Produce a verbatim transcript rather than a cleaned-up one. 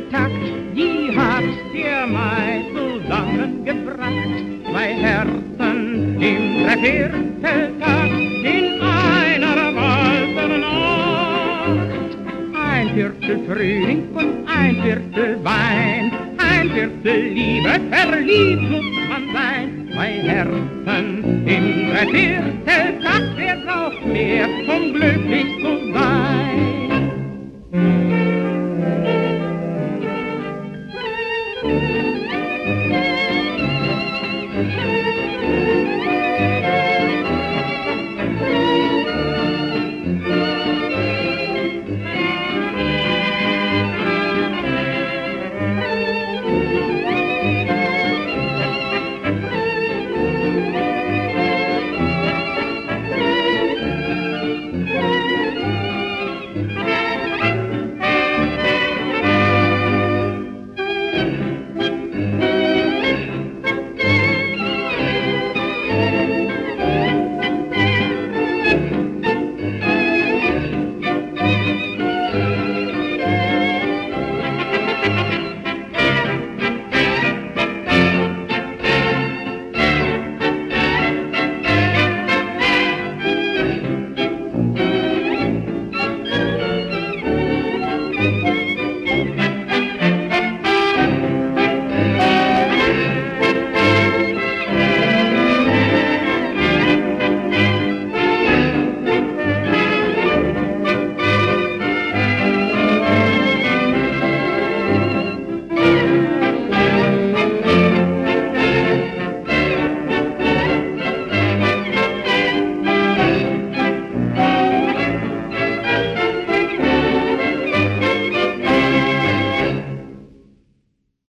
Takt, die hat der Mai zusammengebracht. Zwei Herzen im Dreivierteltakt in einer Walsernacht. Ein Viertel Frühling und ein Viertel Wein, ein Viertel Liebe, verliebt muss man sein. Zwei Herzen im Dreivierteltakt, wer braucht mehr, um glücklich zu sein?